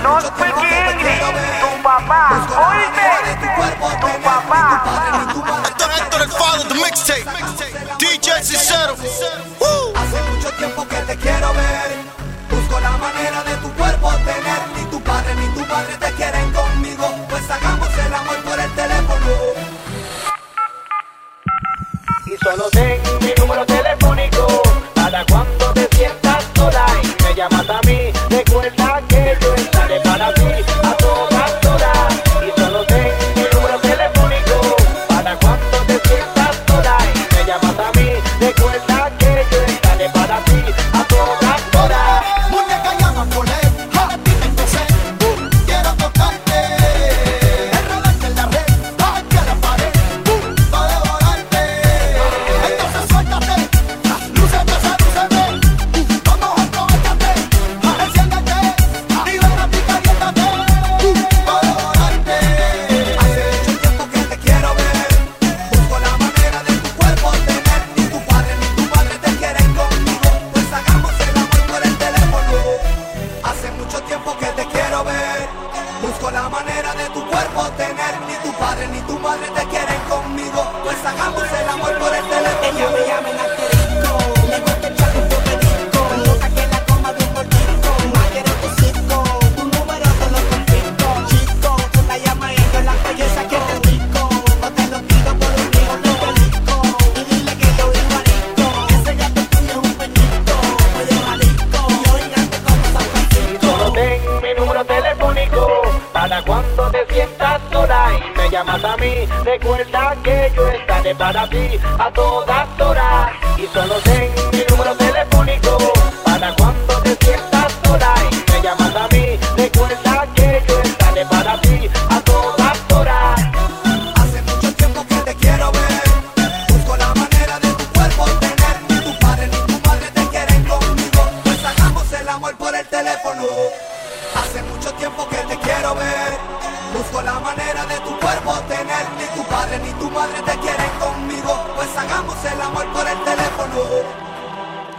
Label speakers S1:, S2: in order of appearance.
S1: No speak English. Tu papá, oíste. Tu papá.
S2: Héctor el Father, the mixtape. DJ Sincero.
S3: Hace mucho tiempo que te quiero ver. Busco la manera de tu cuerpo tener. Ni tu padre ni tu madre te quieren conmigo. Pues hagamos el amor por el teléfono.
S4: Y solo ten mi número telefónico para cuando te sientas sola y me llamas a mí. Recuerda que yo estaré para ti a todas horas. Y solo ten mi número telefónico para cuando te sientas sola y me llamas a mí. Recuerda que yo estaré para ti a todas horas.
S3: Muñeca llama por él, dime entonces, quiero tocarte, enredarte en la red, aquí a la pared, para devorarte. Entonces suéltate, lúceme, vamos a aprovecharte, enciéndete, y ven a ti caliéntate, para devorarte. Hace mucho tiempo que te quiero ver, busco la manera de tu cuerpo tener. Ni tu padre ni tu madre te quieren conmigo, pues hagamos el amor por el teléfono. Hace mucho tiempo que te quiero ver, busco la manera de tu cuerpo tener. Ni tu padre ni tu madre te quieren conmigo, pues hagamos el amor por el teléfono. Ella me llama en asterisco, le gusta echar un popedisco, loca que la coma de un gordito, más quiero tu cisco, tu número te lo confisco. Chico, tú la llamas a ella la belleza que te rico, o te lo pido por un hijo no felico, y dile que yo vivo rico, ese gato tuyo es un peñito, oye marico, y oígate como San Francisco.
S4: Solo ten mi número telefónico para cuando te sientas sola y me llamas a mí. Recuerda que yo estaré para ti a todas horas. Y solo ten mi número telefónico para cuando te sientas sola y me llamas a mí. Recuerda que yo estaré para ti a todas horas.
S3: Hace mucho tiempo que te quiero ver, busco la manera de tu cuerpo tener. Ni tu padre ni tu madre te quieren conmigo, pues hagamos el amor por el teléfono. Hace mucho tiempo que te quiero ver, busco la manera de tu cuerpo tener. Ni tu padre ni tu madre te quieren conmigo, pues hagamos el amor por el teléfono.